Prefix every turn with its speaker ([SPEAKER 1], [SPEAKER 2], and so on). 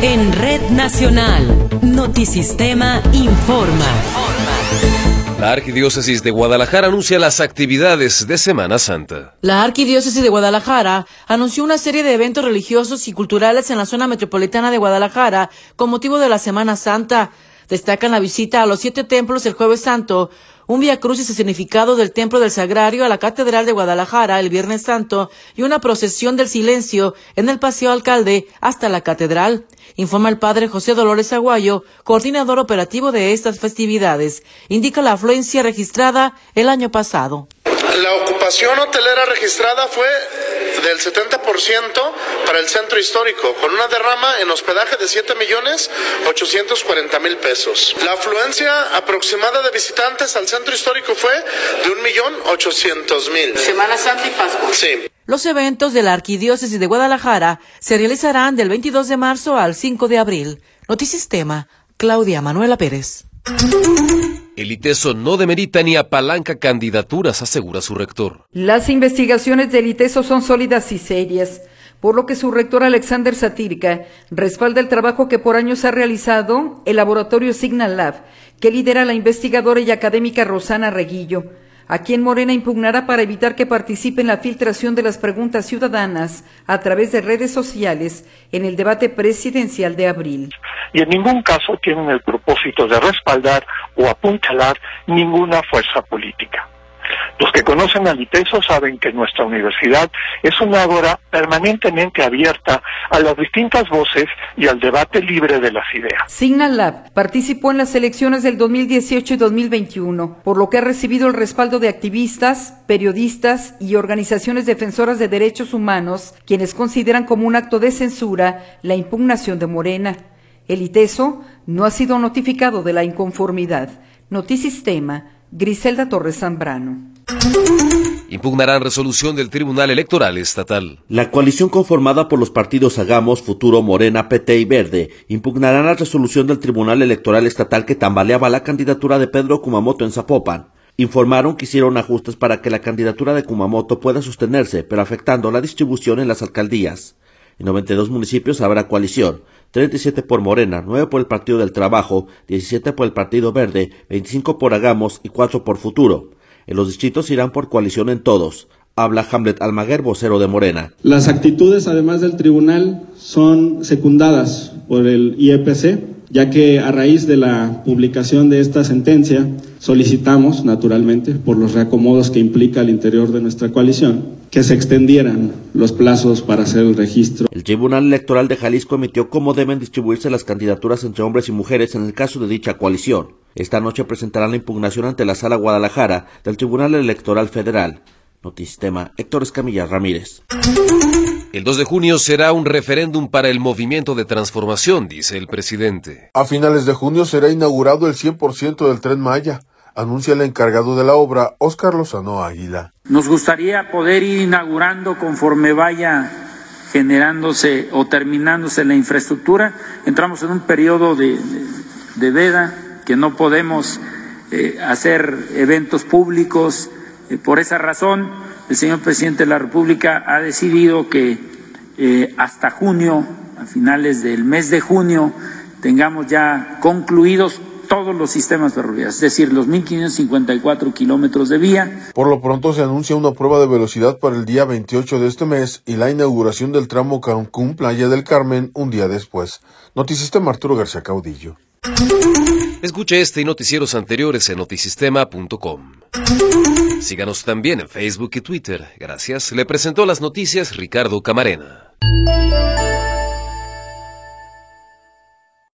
[SPEAKER 1] En Red Nacional, Notisistema informa.
[SPEAKER 2] La Arquidiócesis de Guadalajara anuncia las actividades de Semana Santa.
[SPEAKER 3] La Arquidiócesis de Guadalajara anunció una serie de eventos religiosos y culturales en la zona metropolitana de Guadalajara con motivo de la Semana Santa. Destacan la visita a los 7 templos el Jueves Santo, un viacrucis y significado del Templo del Sagrario a la Catedral de Guadalajara el Viernes Santo y una procesión del silencio en el Paseo Alcalde hasta la Catedral. Informa el padre José Dolores Aguayo, coordinador operativo de estas festividades. Indica la afluencia registrada el año pasado.
[SPEAKER 4] La ocupación hotelera registrada fue del 70% para el centro histórico, con una derrama en hospedaje de 7.840.000 pesos. La afluencia aproximada de visitantes al centro histórico fue de 1.800.000.
[SPEAKER 5] Semana Santa y Pascua.
[SPEAKER 4] Sí.
[SPEAKER 3] Los eventos de la Arquidiócesis de Guadalajara se realizarán del 22 de marzo al 5 de abril. Notisistema, Claudia Manuela Pérez.
[SPEAKER 2] El ITESO no demerita ni apalanca candidaturas, asegura su rector.
[SPEAKER 6] Las investigaciones del ITESO son sólidas y serias, por lo que su rector Alexander Satírica respalda el trabajo que por años ha realizado el laboratorio Signal Lab, que lidera la investigadora y académica Rosana Reguillo, a quien Morena impugnará para evitar que participe en la filtración de las preguntas ciudadanas a través de redes sociales en el debate presidencial de abril.
[SPEAKER 7] Y en ningún caso tienen el propósito de respaldar o apuntalar ninguna fuerza política. Los que conocen al ITESO saben que nuestra universidad es una ágora permanentemente abierta a las distintas voces y al debate libre de las ideas.
[SPEAKER 6] Signal Lab participó en las elecciones del 2018 y 2021, por lo que ha recibido el respaldo de activistas, periodistas y organizaciones defensoras de derechos humanos, quienes consideran como un acto de censura la impugnación de Morena. El ITESO no ha sido notificado de la inconformidad. Notisistema, Griselda Torres Zambrano.
[SPEAKER 2] Impugnarán resolución del Tribunal Electoral Estatal.
[SPEAKER 8] La coalición conformada por los partidos Hagamos, Futuro, Morena, PT y Verde impugnarán la resolución del Tribunal Electoral Estatal que tambaleaba la candidatura de Pedro Kumamoto en Zapopan. Informaron que hicieron ajustes para que la candidatura de Kumamoto pueda sostenerse, pero afectando la distribución en las alcaldías. En 92 municipios habrá coalición, 37 por Morena, 9 por el Partido del Trabajo, 17 por el Partido Verde, 25 por Hagamos y 4 por Futuro. En los distritos irán por coalición en todos. Habla Hamlet Almaguer, vocero de Morena.
[SPEAKER 9] Las actitudes, además del tribunal, son secundadas por el IEPC, ya que a raíz de la publicación de esta sentencia solicitamos, naturalmente, por los reacomodos que implica al interior de nuestra coalición, que se extendieran los plazos para hacer el registro.
[SPEAKER 8] El Tribunal Electoral de Jalisco emitió cómo deben distribuirse las candidaturas entre hombres y mujeres en el caso de dicha coalición. Esta noche presentarán la impugnación ante la Sala Guadalajara del Tribunal Electoral Federal. Notisistema, Héctor Escamilla Ramírez.
[SPEAKER 2] El 2 de junio será un referéndum para el movimiento de transformación, dice el presidente.
[SPEAKER 10] A finales de junio será inaugurado el 100% del Tren Maya, anuncia el encargado de la obra, Óscar Lozano Águila.
[SPEAKER 5] Nos gustaría poder ir inaugurando conforme vaya generándose o terminándose la infraestructura. Entramos en un periodo de veda que no podemos hacer eventos públicos. Por esa razón, el señor presidente de la República ha decidido que hasta junio, a finales del mes de junio, tengamos ya concluidos todos los sistemas ferroviarios, es decir, los 1.554 kilómetros de vía.
[SPEAKER 10] Por lo pronto se anuncia una prueba de velocidad para el día 28 de este mes y la inauguración del tramo Cancún-Playa del Carmen un día después. Notisistema, Arturo García Caudillo.
[SPEAKER 2] Escuche este y noticieros anteriores en notisistema.com. Síganos también en Facebook y Twitter. Gracias. Le presentó las noticias Ricardo Camarena.